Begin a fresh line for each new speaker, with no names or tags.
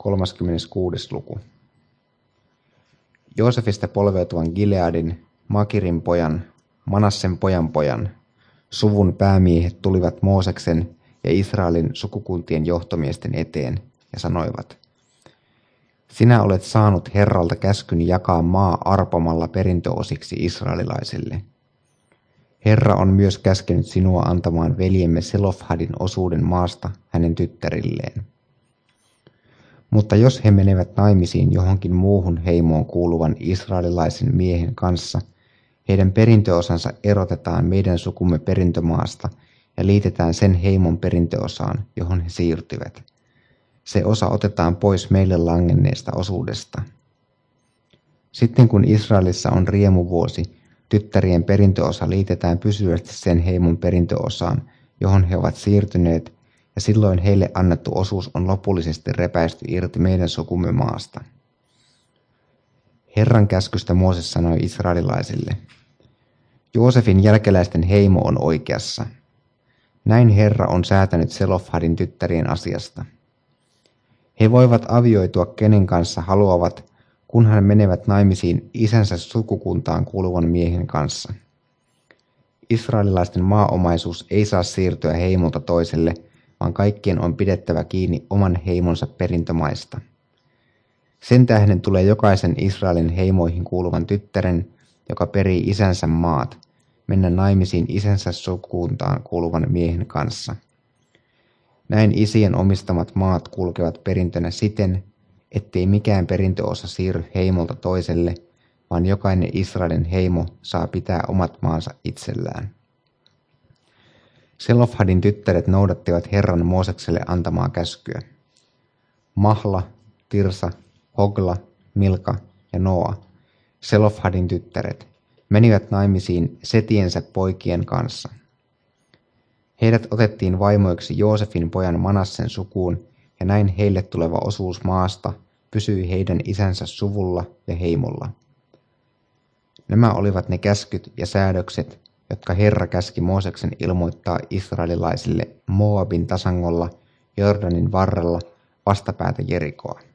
36. luku. Joosefista polveutuvan Gileadin, Makirin pojan, Manassen pojan, suvun päämiehet tulivat Mooseksen ja Israelin sukukuntien johtomiesten eteen ja sanoivat: Sinä olet saanut Herralta käskyn jakaa maa arpomalla perintöosiksi israelilaisille. Herra on myös käskenyt sinua antamaan veljemme Selofhadin osuuden maasta hänen tyttärilleen. Mutta jos he menevät naimisiin johonkin muuhun heimoon kuuluvan israelilaisen miehen kanssa, heidän perintöosansa erotetaan meidän sukumme perintömaasta ja liitetään sen heimon perintöosaan, johon he siirtyvät. Se osa otetaan pois meille langenneesta osuudesta. Sitten kun Israelissa on riemuvuosi, tyttärien perintöosa liitetään pysyvästi sen heimon perintöosaan, johon he ovat siirtyneet, ja silloin heille annettu osuus on lopullisesti repäisty irti meidän sukumme maasta. Herran käskystä Mooses sanoi israelilaisille: Joosefin jälkeläisten heimo on oikeassa. Näin Herra on säätänyt Selofhadin tyttärien asiasta. He voivat avioitua kenen kanssa haluavat, kunhan menevät naimisiin isänsä sukukuntaan kuuluvan miehen kanssa. Israelilaisten maaomaisuus ei saa siirtyä heimolta toiselle, vaan kaikkien on pidettävä kiinni oman heimonsa perintömaista. Sen tähden tulee jokaisen Israelin heimoihin kuuluvan tyttären, joka perii isänsä maat, mennä naimisiin isänsä sukukuntaan kuuluvan miehen kanssa. Näin isien omistamat maat kulkevat perintönä siten, ettei mikään perintöosa siirry heimolta toiselle, vaan jokainen Israelin heimo saa pitää omat maansa itsellään. Selofhadin tyttäret noudattivat Herran Moosekselle antamaa käskyä. Mahla, Tirsa, Hogla, Milka ja Noa, Selofhadin tyttäret, menivät naimisiin setiensä poikien kanssa. Heidät otettiin vaimoiksi Joosefin pojan Manassen sukuun, ja näin heille tuleva osuus maasta pysyi heidän isänsä suvulla ja heimolla. Nämä olivat ne käskyt ja säädökset, jotka Herra käski Mooseksen ilmoittaa israelilaisille Moabin tasangolla Jordanin varrella vastapäätä Jerikoa.